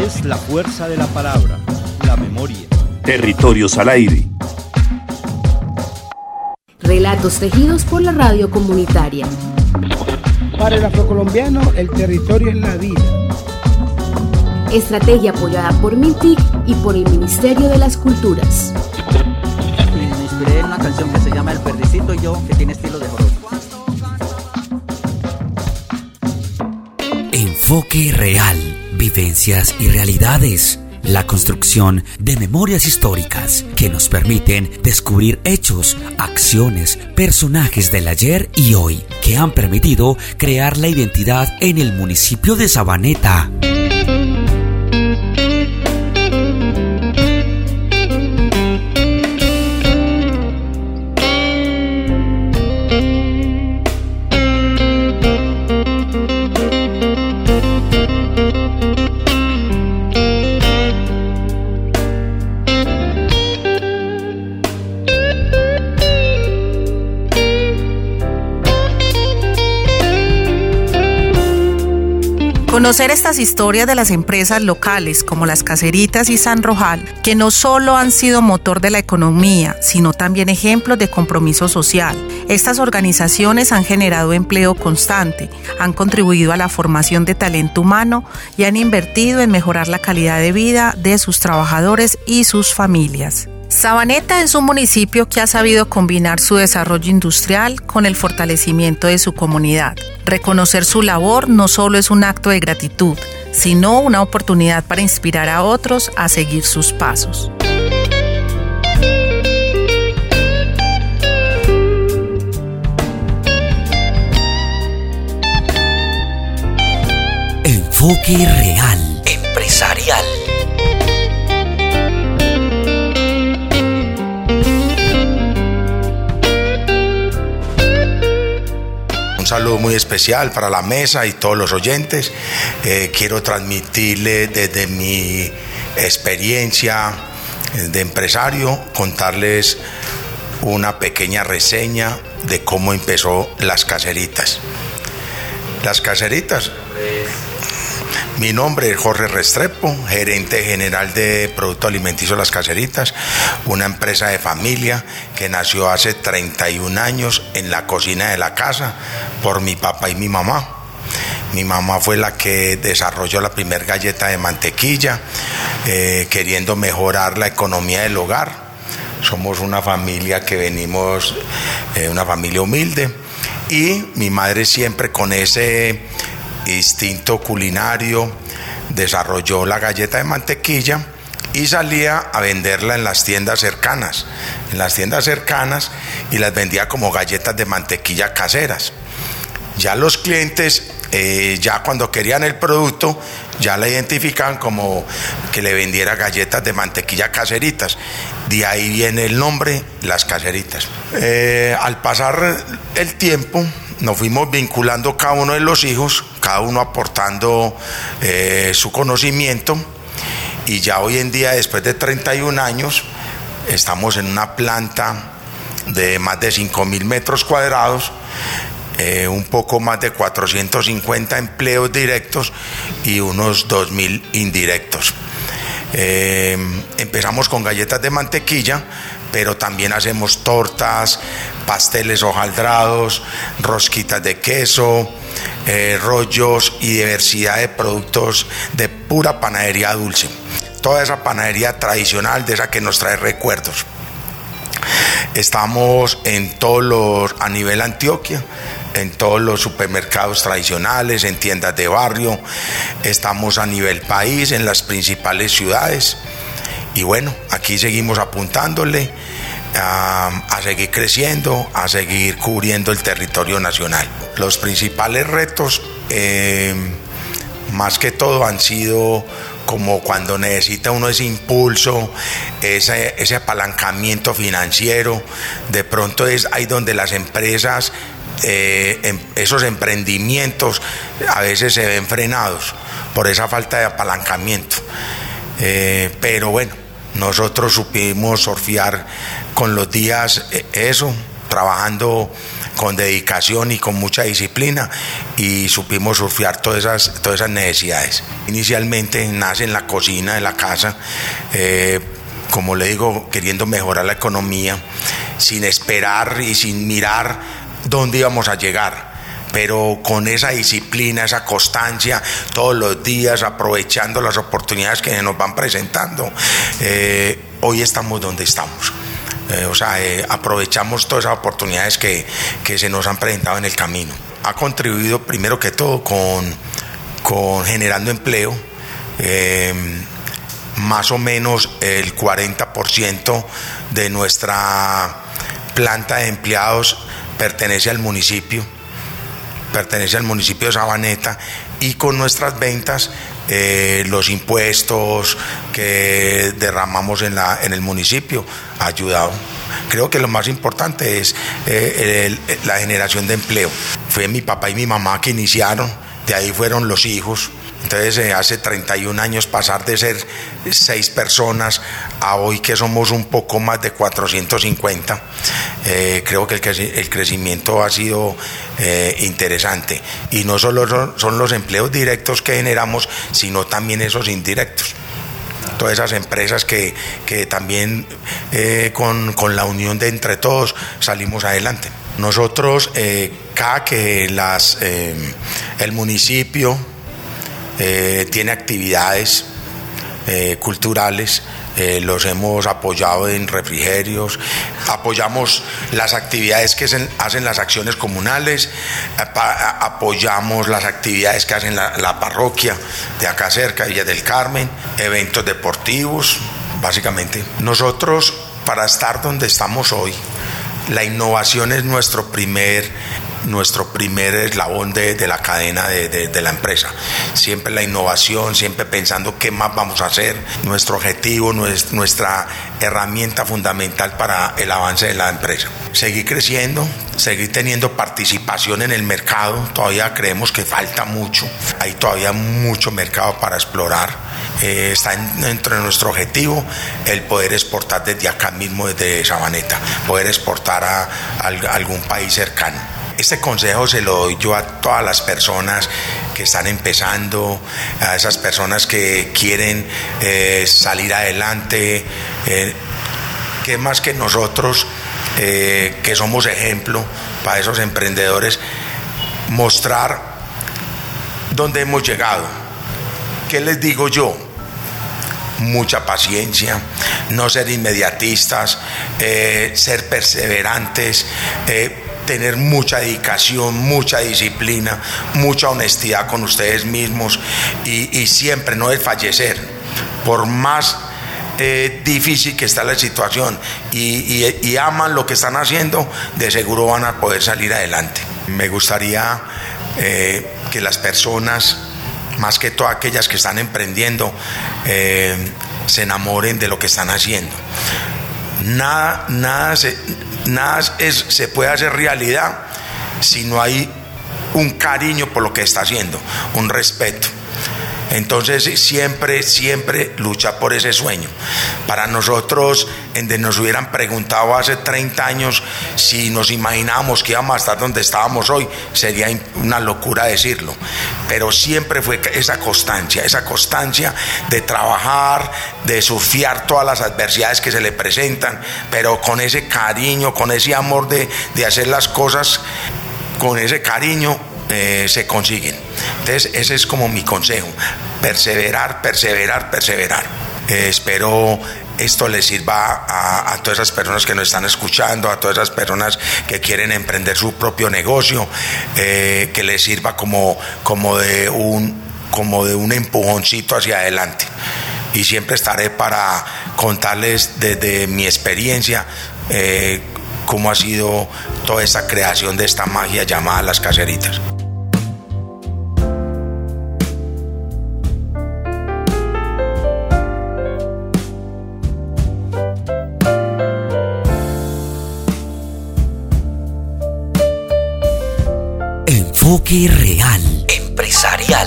es la fuerza de la palabra, la memoria. Territorios al aire. Relatos tejidos por la radio comunitaria. Para el afrocolombiano, el territorio es la vida. Estrategia apoyada por MINTIC y por el Ministerio de las Culturas. Me inspiré en una canción que se llama El Perdicito y yo, que tiene estilo de joropo. Enfoque real, vivencias y realidades. La construcción de memorias históricas que nos permiten descubrir hechos, acciones, personajes del ayer y hoy que han permitido crear la identidad en el municipio de Sabaneta. Conocer estas historias de las empresas locales como las Caseritas y San Rojal, que no solo han sido motor de la economía, sino también ejemplos de compromiso social. Estas organizaciones han generado empleo constante, han contribuido a la formación de talento humano y han invertido en mejorar la calidad de vida de sus trabajadores y sus familias. Sabaneta es un municipio que ha sabido combinar su desarrollo industrial con el fortalecimiento de su comunidad. Reconocer su labor no solo es un acto de gratitud, sino una oportunidad para inspirar a otros a seguir sus pasos. Enfoque real, empresarial. Un saludo muy especial para la mesa y todos los oyentes. Quiero transmitirle desde mi experiencia de empresario, contarles una pequeña reseña de cómo empezó Las Caseritas. Las Caseritas. Mi nombre es Jorge Restrepo, gerente general de Producto Alimenticio Las Caseritas, una empresa de familia que nació hace 31 años en la cocina de la casa por mi papá y mi mamá. Mi mamá fue la que desarrolló la primer galleta de mantequilla, queriendo mejorar la economía del hogar. Somos una familia que venimos, una familia humilde, y mi madre siempre con ese instinto culinario desarrolló la galleta de mantequilla y salía a venderla en las tiendas cercanas, y las vendía como galletas de mantequilla caseras. Ya los clientes, ya cuando querían el producto, ya la identificaban como que le vendiera galletas de mantequilla caseritas. De ahí viene el nombre, Las Caseritas. Al pasar el tiempo, nos fuimos vinculando cada uno de los hijos, cada uno aportando su conocimiento, y ya hoy en día, después de 31 años, estamos en una planta de más de 5.000 metros cuadrados, un poco más de 450 empleos directos y unos 2.000 indirectos. Empezamos con galletas de mantequilla, pero también hacemos tortas, pasteles hojaldrados, rosquitas de queso, rollos y diversidad de productos de pura panadería dulce. Toda esa panadería tradicional, de esa que nos trae recuerdos. Estamos a nivel Antioquia, en todos los supermercados tradicionales, en tiendas de barrio. Estamos a nivel país, en las principales ciudades. Y bueno, aquí seguimos apuntándole a seguir creciendo, a seguir cubriendo el territorio nacional. Los principales retos, más que todo, han sido como cuando necesita uno ese impulso, ese apalancamiento financiero. De pronto es ahí donde las empresas, esos emprendimientos a veces se ven frenados por esa falta de apalancamiento. Pero bueno, nosotros supimos surfear con los días trabajando con dedicación y con mucha disciplina, y supimos surfear todas esas necesidades. Inicialmente nace en la cocina de la casa, como le digo, queriendo mejorar la economía, sin esperar y sin mirar dónde íbamos a llegar, pero con esa disciplina, esa constancia, todos los días aprovechando las oportunidades que nos van presentando, hoy estamos donde estamos. Aprovechamos todas esas oportunidades que se nos han presentado en el camino. Ha contribuido primero que todo con generando empleo. Más o menos el 40% de nuestra planta de empleados pertenece al municipio de Sabaneta, y con nuestras ventas, los impuestos que derramamos en el municipio ha ayudado. Creo que lo más importante es la generación de empleo. Fue mi papá y mi mamá que iniciaron, de ahí fueron los hijos. Entonces, hace 31 años pasar de ser 6 personas a hoy que somos un poco más de 450, creo que el crecimiento ha sido interesante. Y no solo son los empleos directos que generamos, sino también esos indirectos. Todas esas empresas que también con la unión de entre todos salimos adelante. Nosotros, cada que el municipio tiene actividades culturales, los hemos apoyado en refrigerios, apoyamos las actividades que hacen las acciones comunales, apoyamos las actividades que hacen la parroquia de acá cerca, Villa del Carmen, eventos deportivos, básicamente. Nosotros, para estar donde estamos hoy, la innovación es nuestro primer eslabón de la cadena de la empresa. Siempre la innovación, siempre pensando qué más vamos a hacer. Nuestro objetivo, nuestra herramienta fundamental para el avance de la empresa. Seguir creciendo, seguir teniendo participación en el mercado. Todavía creemos que falta mucho. Hay todavía mucho mercado para explorar. Está dentro de nuestro objetivo el poder exportar desde acá mismo, desde Sabaneta, poder exportar a algún país cercano. Este consejo se lo doy yo a todas las personas que están empezando, a esas personas que quieren salir adelante, que más que nosotros, que somos ejemplo para esos emprendedores, mostrar dónde hemos llegado. ¿Qué les digo yo? Mucha paciencia, no ser inmediatistas, ser perseverantes, tener mucha dedicación, mucha disciplina, mucha honestidad con ustedes mismos, y siempre no desfallecer, por más difícil que está la situación, y aman lo que están haciendo, de seguro van a poder salir adelante. Me gustaría que las personas, más que todas aquellas que están emprendiendo, se enamoren de lo que están haciendo. Nada se puede hacer realidad si no hay un cariño por lo que está haciendo, un respeto. Entonces siempre luchar por ese sueño. Para nosotros, nos hubieran preguntado hace 30 años si nos imaginábamos que íbamos a estar donde estábamos hoy, sería una locura decirlo, pero siempre fue esa constancia de trabajar, de surfear todas las adversidades que se le presentan, pero con ese cariño, con ese amor de hacer las cosas con ese cariño, se consiguen. Entonces ese es como mi consejo: perseverar. Espero esto les sirva a todas esas personas que nos están escuchando, a todas esas personas que quieren emprender su propio negocio, que les sirva como de un empujoncito hacia adelante. Y siempre estaré para contarles desde mi experiencia cómo ha sido toda esta creación de esta magia llamada Las Caseritas. Enfoque real empresarial.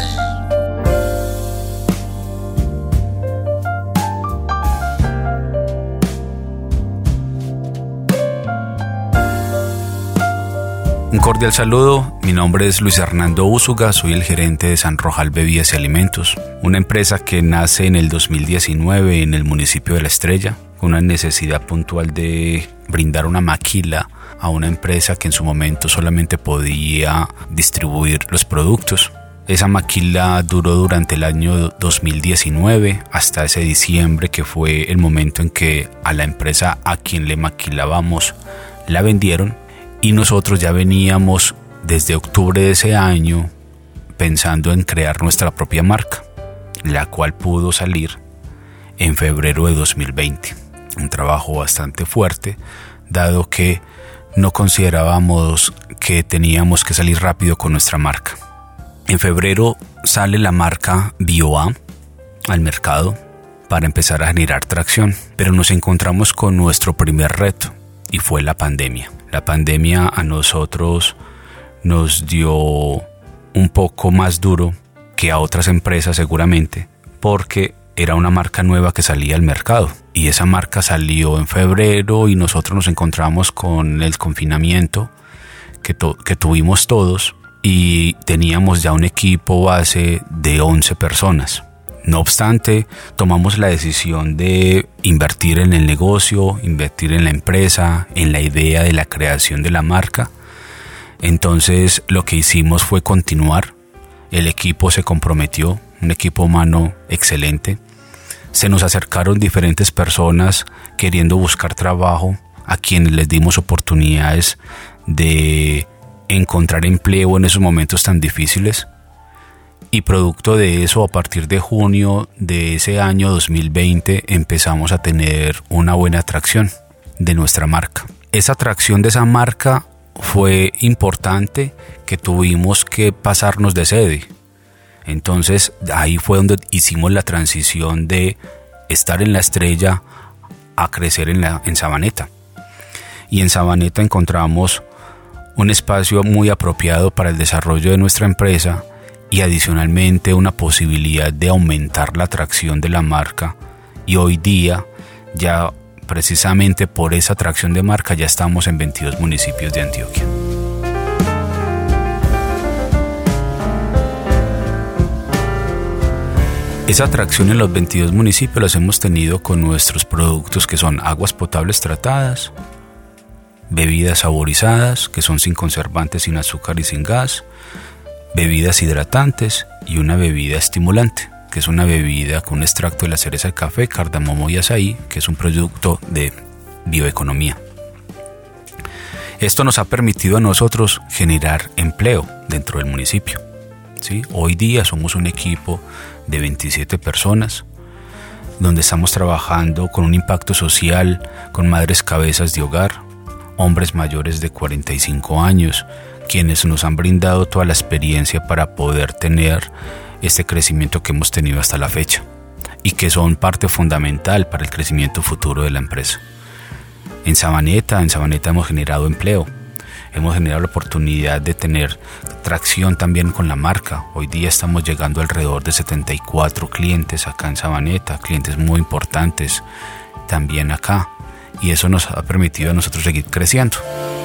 cordial saludo, mi nombre es Luis Hernando Úsuga, soy el gerente de Sanrojal Bebidas y Alimentos, una empresa que nace en el 2019 en el municipio de La Estrella, con una necesidad puntual de brindar una maquila a una empresa que en su momento solamente podía distribuir los productos. Esa maquila duró durante el año 2019 hasta ese diciembre, que fue el momento en que a la empresa a quien le maquilábamos la vendieron, y nosotros ya veníamos desde octubre de ese año pensando en crear nuestra propia marca, la cual pudo salir en febrero de 2020. Un trabajo bastante fuerte, dado que no considerábamos que teníamos que salir rápido con nuestra marca. En febrero sale la marca BioA al mercado para empezar a generar tracción, pero nos encontramos con nuestro primer reto y fue la pandemia. La pandemia a nosotros nos dio un poco más duro que a otras empresas seguramente, porque era una marca nueva que salía al mercado y esa marca salió en febrero y nosotros nos encontramos con el confinamiento que tuvimos todos. Y teníamos ya un equipo base de 11 personas. No obstante, tomamos la decisión de invertir en el negocio, invertir en la empresa, en la idea de la creación de la marca. Entonces lo que hicimos fue continuar. El equipo se comprometió, un equipo humano excelente. Se nos acercaron diferentes personas queriendo buscar trabajo, a quienes les dimos oportunidades de encontrar empleo en esos momentos tan difíciles, y producto de eso, a partir de junio de ese año 2020 empezamos a tener una buena atracción de nuestra marca. Esa atracción de esa marca fue importante, que tuvimos que pasarnos de sede. Entonces ahí fue donde hicimos la transición de estar en La Estrella a crecer en Sabaneta, y en Sabaneta encontramos un espacio muy apropiado para el desarrollo de nuestra empresa y adicionalmente una posibilidad de aumentar la atracción de la marca, y hoy día ya precisamente por esa atracción de marca ya estamos en 22 municipios de Antioquia. Esa atracción en los 22 municipios las hemos tenido con nuestros productos, que son aguas potables tratadas, bebidas saborizadas, que son sin conservantes, sin azúcar y sin gas, bebidas hidratantes y una bebida estimulante, que es una bebida con un extracto de la cereza de café, cardamomo y azaí, que es un producto de bioeconomía. Esto nos ha permitido a nosotros generar empleo dentro del municipio, ¿sí? Hoy día somos un equipo de 27 personas, donde estamos trabajando con un impacto social con madres cabezas de hogar, hombres mayores de 45 años, quienes nos han brindado toda la experiencia para poder tener este crecimiento que hemos tenido hasta la fecha y que son parte fundamental para el crecimiento futuro de la empresa. En Sabaneta hemos generado empleo, hemos generado la oportunidad de tener tracción también con la marca. Hoy día estamos llegando alrededor de 74 clientes acá en Sabaneta, clientes muy importantes también acá. Y eso nos ha permitido a nosotros seguir creciendo.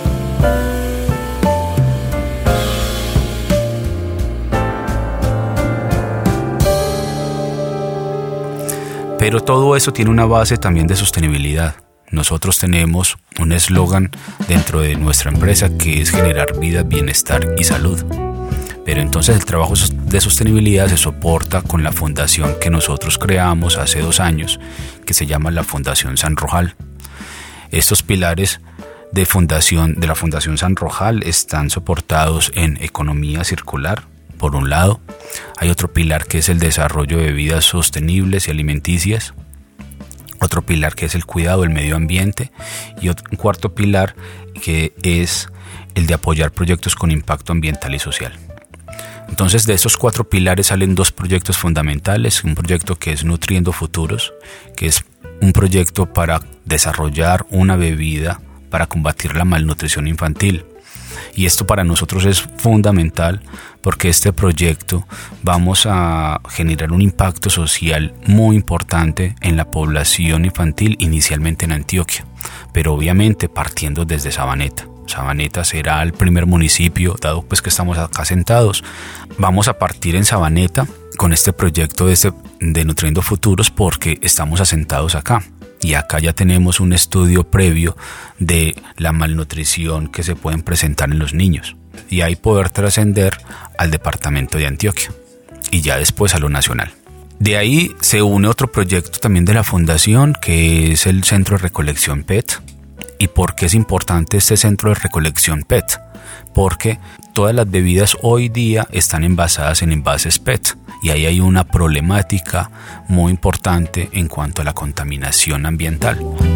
Pero todo eso tiene una base también de sostenibilidad. Nosotros tenemos un eslogan dentro de nuestra empresa que es generar vida, bienestar y salud. Pero entonces el trabajo de sostenibilidad se soporta con la fundación que nosotros creamos hace 2 años, que se llama la Fundación Sanrojal. Estos pilares de la Fundación Sanrojal están soportados en economía circular, por un lado. Hay otro pilar que es el desarrollo de bebidas sostenibles y alimenticias. Otro pilar que es el cuidado del medio ambiente. Y un cuarto pilar que es el de apoyar proyectos con impacto ambiental y social. Entonces, de esos 4 pilares salen 2 proyectos fundamentales. Un proyecto que es Nutriendo Futuros, que es un proyecto para desarrollar una bebida para combatir la malnutrición infantil. Y esto para nosotros es fundamental porque este proyecto vamos a generar un impacto social muy importante en la población infantil, inicialmente en Antioquia, pero obviamente partiendo desde Sabaneta. Sabaneta será el primer municipio, dado pues que estamos acá sentados. Vamos a partir en Sabaneta con este proyecto de Nutriendo Futuros porque estamos asentados acá. Y acá ya tenemos un estudio previo de la malnutrición que se pueden presentar en los niños. Y ahí poder trascender al departamento de Antioquia y ya después a lo nacional. De ahí se une otro proyecto también de la fundación, que es el Centro de Recolección PET. ¿Y por qué es importante este Centro de Recolección PET? Porque todas las bebidas hoy día están envasadas en envases PET. Y ahí hay una problemática muy importante en cuanto a la contaminación ambiental.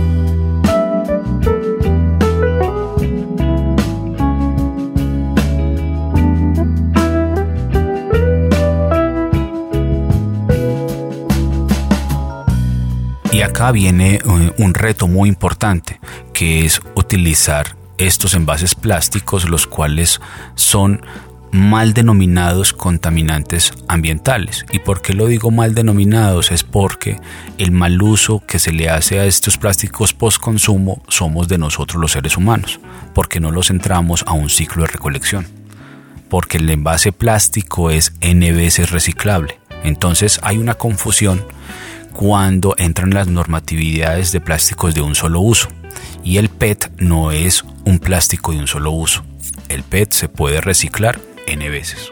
Y acá viene un reto muy importante, que es utilizar estos envases plásticos, los cuales son mal denominados contaminantes ambientales. ¿Y por qué lo digo mal denominados? Es porque el mal uso que se le hace a estos plásticos post consumo somos de nosotros los seres humanos, porque no los entramos a un ciclo de recolección, porque el envase plástico es N veces reciclable. Entonces hay una confusión cuando entran las normatividades de plásticos de un solo uso, y el PET no es un plástico de un solo uso. El PET se puede reciclar N veces.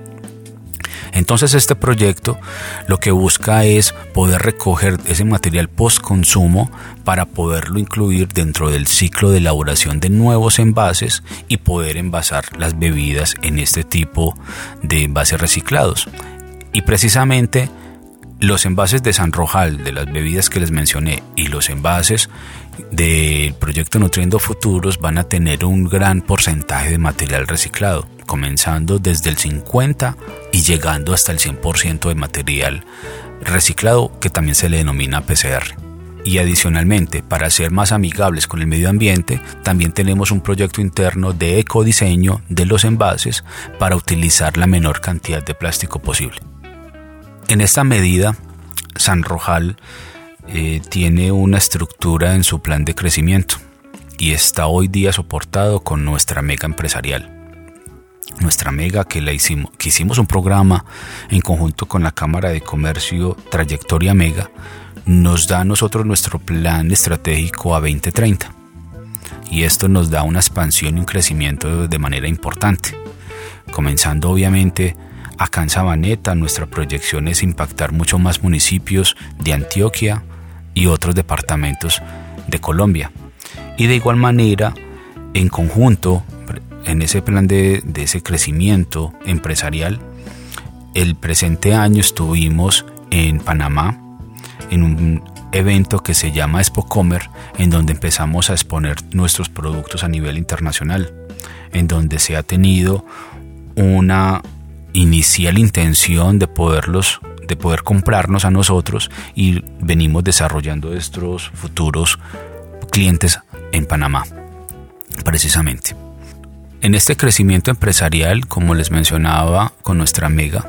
Entonces este proyecto lo que busca es poder recoger ese material post consumo para poderlo incluir dentro del ciclo de elaboración de nuevos envases y poder envasar las bebidas en este tipo de envases reciclados. Y precisamente los envases de San Rojal, de las bebidas que les mencioné, y los envases del proyecto Nutriendo Futuros van a tener un gran porcentaje de material reciclado, comenzando desde el 50% y llegando hasta el 100% de material reciclado, que también se le denomina PCR. Y adicionalmente, para ser más amigables con el medio ambiente, también tenemos un proyecto interno de ecodiseño de los envases para utilizar la menor cantidad de plástico posible. En esta medida, San Rojal tiene una estructura en su plan de crecimiento y está hoy día soportado con nuestra mega empresarial. Nuestra mega que hicimos un programa en conjunto con la Cámara de Comercio Trayectoria Mega, nos da a nosotros nuestro plan estratégico a 2030. Y esto nos da una expansión y un crecimiento de manera importante. Comenzando obviamente acá en Sabaneta, nuestra proyección es impactar mucho más municipios de Antioquia y otros departamentos de Colombia. Y de igual manera, en conjunto, en ese plan de ese crecimiento empresarial, el presente año estuvimos en Panamá, en un evento que se llama Expocomer, en donde empezamos a exponer nuestros productos a nivel internacional, en donde se ha tenido una inicial intención de poder comprarnos a nosotros, y venimos desarrollando estos futuros clientes en Panamá, precisamente. En este crecimiento empresarial, como les mencionaba, con nuestra mega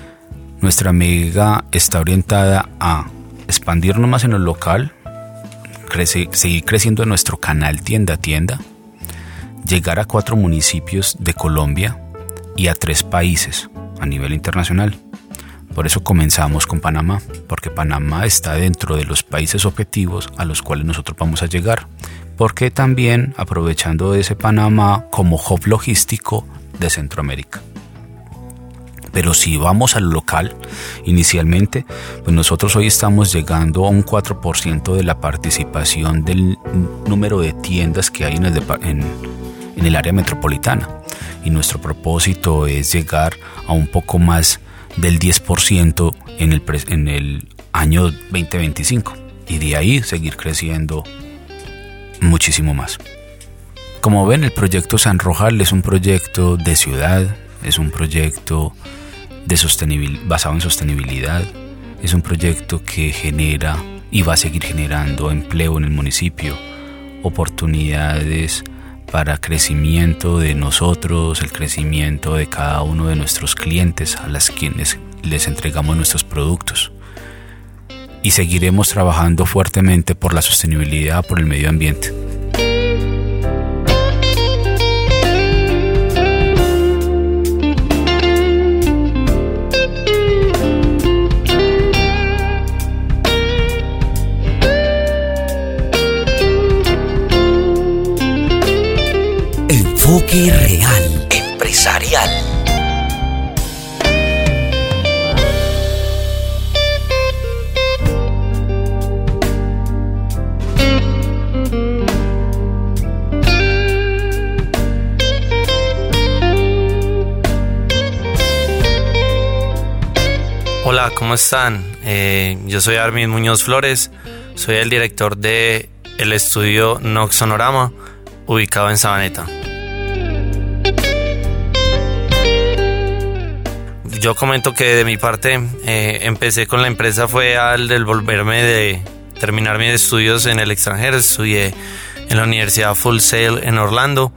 está orientada a expandirnos más en lo local, seguir creciendo en nuestro canal tienda a tienda, llegar a 4 municipios de Colombia y a 3 países a nivel internacional. Por eso comenzamos con Panamá, porque Panamá está dentro de los países objetivos a los cuales nosotros vamos a llegar, porque también aprovechando de ese Panamá como hub logístico de Centroamérica. Pero si vamos al local, inicialmente, pues nosotros hoy estamos llegando a un 4% de la participación del número de tiendas que hay en el área metropolitana. Y nuestro propósito es llegar a un poco más del 10% en el año 2025. Y de ahí seguir creciendo muchísimo más. Como ven, el proyecto San Rojal es un proyecto de ciudad, es un proyecto basado en sostenibilidad, es un proyecto que genera y va a seguir generando empleo en el municipio, oportunidades para crecimiento de nosotros, el crecimiento de cada uno de nuestros clientes a las quienes les entregamos nuestros productos. Y seguiremos trabajando fuertemente por la sostenibilidad, por el medio ambiente. Toque real empresarial. Hola, ¿cómo están? Yo soy Armin Muñoz Flores, soy el director de el estudio Nox Sonorama, ubicado en Sabaneta. Yo comento que de mi parte empecé con la empresa fue al de terminar mis estudios en el extranjero. Estudié en la Universidad Full Sail en Orlando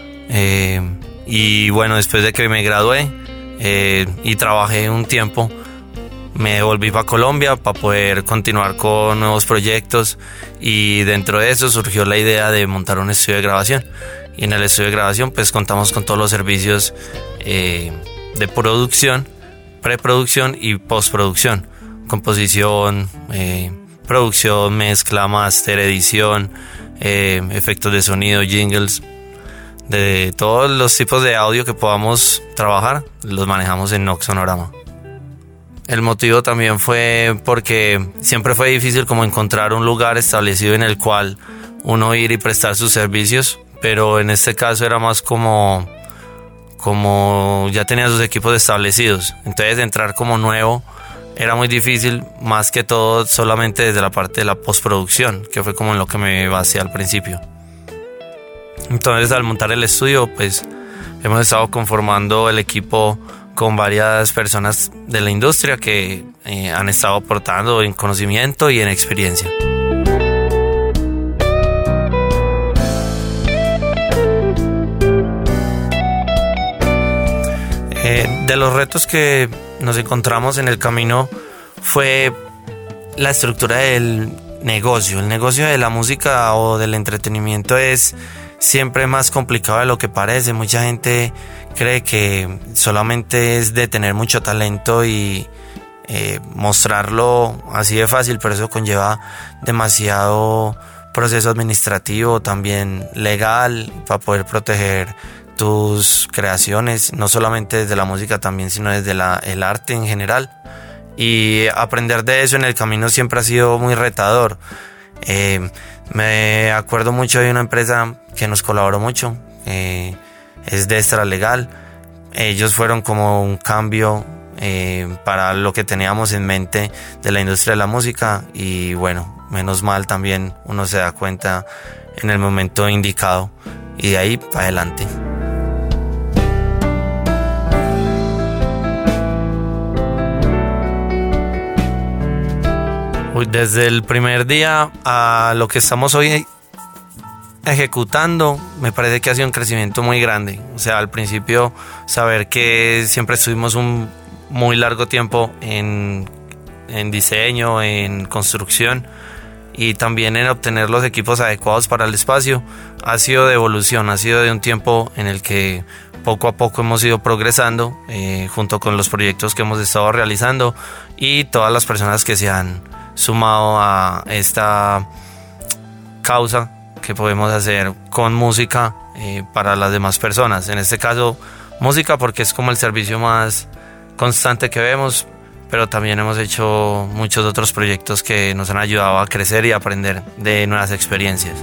y bueno, después de que me gradué y trabajé un tiempo, me volví para Colombia para poder continuar con nuevos proyectos y dentro de eso surgió la idea de montar un estudio de grabación. Y en el estudio de grabación pues contamos con todos los servicios de producción, preproducción y postproducción, composición, producción, mezcla, máster, edición, efectos de sonido, jingles, de todos los tipos de audio que podamos trabajar, los manejamos en Nox Sonorama. El motivo también fue porque siempre fue difícil como encontrar un lugar establecido en el cual uno ir y prestar sus servicios, pero en este caso era más como ya tenía sus equipos establecidos, entonces entrar como nuevo era muy difícil, más que todo solamente desde la parte de la postproducción, que fue como en lo que me basé al principio. Entonces al montar el estudio pues hemos estado conformando el equipo con varias personas de la industria que han estado aportando en conocimiento y en experiencia. De los retos que nos encontramos en el camino fue la estructura del negocio. El negocio de la música o del entretenimiento es siempre más complicado de lo que parece. Mucha gente cree que solamente es de tener mucho talento y mostrarlo así de fácil, pero eso conlleva demasiado proceso administrativo, también legal, para poder proteger tus creaciones, no solamente desde la música también, sino desde el arte en general. Y aprender de eso en el camino siempre ha sido muy retador. Me acuerdo mucho de una empresa que nos colaboró mucho, es Destra Legal. Ellos fueron como un cambio para lo que teníamos en mente de la industria de la música y bueno, menos mal también uno se da cuenta en el momento indicado y de ahí para adelante. Desde el primer día a lo que estamos hoy ejecutando, me parece que ha sido un crecimiento muy grande. O sea, al principio saber que siempre estuvimos un muy largo tiempo en diseño, en construcción y también en obtener los equipos adecuados para el espacio, ha sido de evolución, ha sido de un tiempo en el que poco a poco hemos ido progresando junto con los proyectos que hemos estado realizando y todas las personas que se han sumado a esta causa que podemos hacer con música para las demás personas. En este caso, música porque es como el servicio más constante que vemos, pero también hemos hecho muchos otros proyectos que nos han ayudado a crecer y aprender de nuevas experiencias.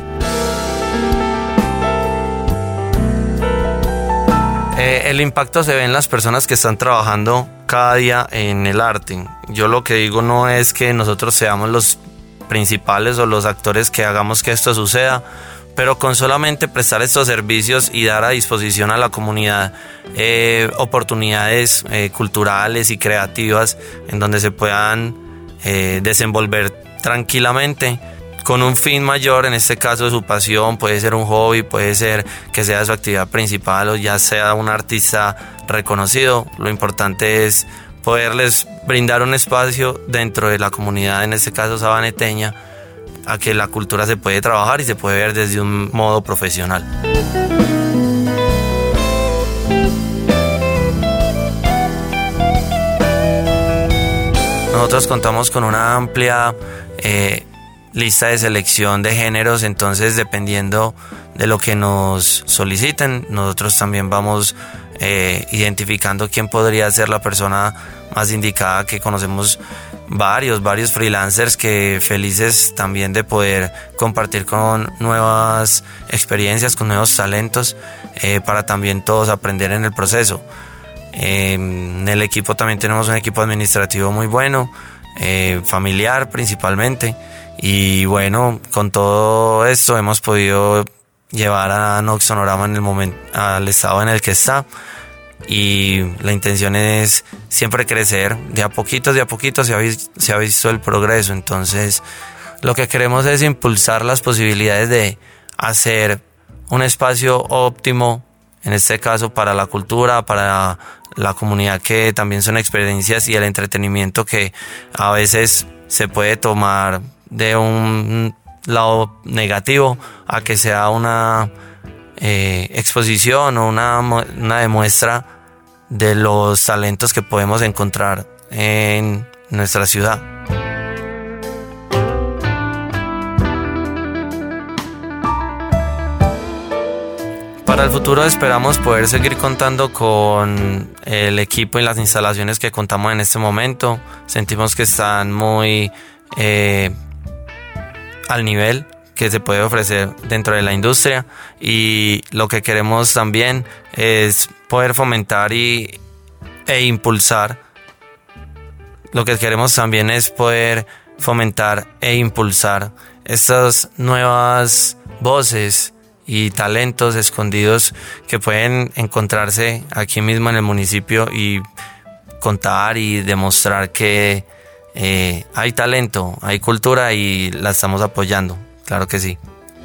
El impacto se ve en las personas que están trabajando cada día en el arte. Yo lo que digo no es que nosotros seamos los principales o los actores que hagamos que esto suceda, pero con solamente prestar estos servicios y dar a disposición a la comunidad oportunidades culturales y creativas en donde se puedan desenvolver tranquilamente con un fin mayor, en este caso su pasión, puede ser un hobby, puede ser que sea su actividad principal o ya sea un artista reconocido. Lo importante es poderles brindar un espacio dentro de la comunidad, en este caso sabaneteña, a que la cultura se puede trabajar y se puede ver desde un modo profesional. Nosotros contamos con una amplia lista de selección de géneros, entonces dependiendo lo que nos soliciten. Nosotros también vamos identificando quién podría ser la persona más indicada, que conocemos varios freelancers que felices también de poder compartir con nuevas experiencias, con nuevos talentos, para también todos aprender en el proceso. En el equipo también tenemos un equipo administrativo muy bueno, familiar principalmente, y bueno, con todo esto hemos podido llevar a Nox Sonorama en el momento al estado en el que está, y la intención es siempre crecer. De a poquito se ha visto el progreso. Entonces lo que queremos es impulsar las posibilidades de hacer un espacio óptimo, en este caso para la cultura, para la comunidad, que también son experiencias, y el entretenimiento que a veces se puede tomar de un lado negativo a que sea una exposición o una demuestra de los talentos que podemos encontrar en nuestra ciudad. Para el futuro esperamos poder seguir contando con el equipo y las instalaciones que contamos en este momento. Sentimos que están muy al nivel que se puede ofrecer dentro de la industria, y lo que queremos también es poder fomentar e impulsar. Lo que queremos también es poder fomentar e impulsar estas nuevas voces y talentos escondidos que pueden encontrarse aquí mismo en el municipio, y contar y demostrar que hay talento, hay cultura, y la estamos apoyando. Claro que sí.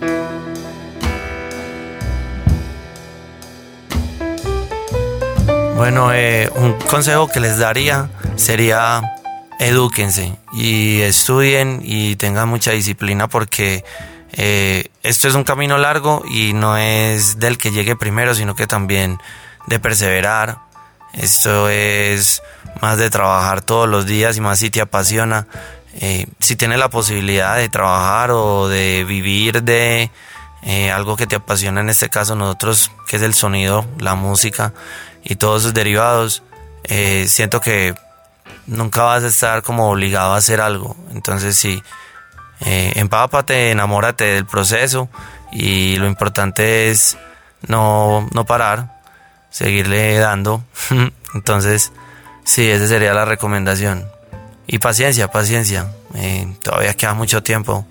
Bueno, un consejo que les daría sería: edúquense y estudien y tengan mucha disciplina, porque esto es un camino largo y no es del que llegue primero, sino que también de perseverar. Esto es más de trabajar todos los días, y más si te apasiona. Si tienes la posibilidad de trabajar o de vivir de algo que te apasiona, en este caso nosotros, que es el sonido, la música y todos sus derivados, siento que nunca vas a estar como obligado a hacer algo. Entonces sí, empápate, enamórate del proceso, y lo importante es no parar, seguirle dando. Entonces sí, esa sería la recomendación. Y paciencia, todavía queda mucho tiempo,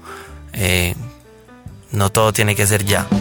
no todo tiene que ser ya.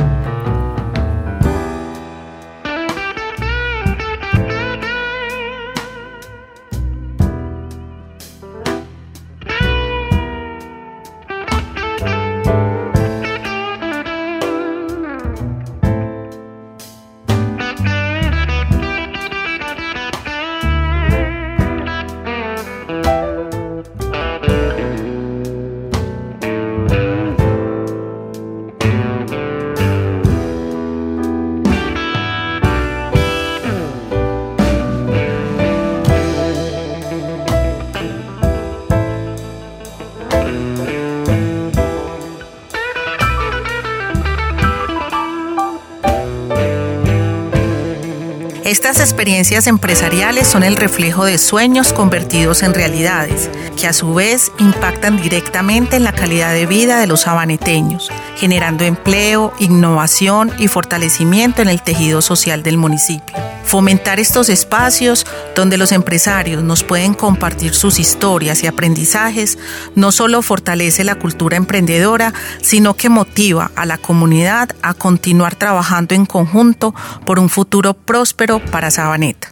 Estas experiencias empresariales son el reflejo de sueños convertidos en realidades, que a su vez impactan directamente en la calidad de vida de los sabaneteños, generando empleo, innovación y fortalecimiento en el tejido social del municipio. Fomentar estos espacios donde los empresarios nos pueden compartir sus historias y aprendizajes no solo fortalece la cultura emprendedora, sino que motiva a la comunidad a continuar trabajando en conjunto por un futuro próspero para Sabaneta.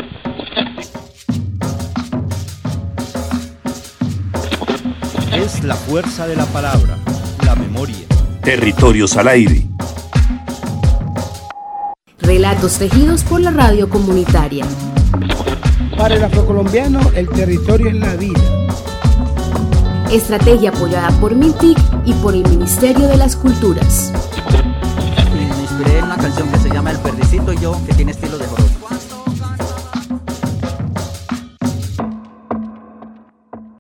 Es la fuerza de la palabra, la memoria. Territorios al aire. Relatos tejidos por la radio comunitaria. Para el afrocolombiano, el territorio es la vida. Estrategia apoyada por MINTIC y por el Ministerio de las Culturas. Me inspiré en una canción que se llama El Perdicito y Yo, que tiene estilo de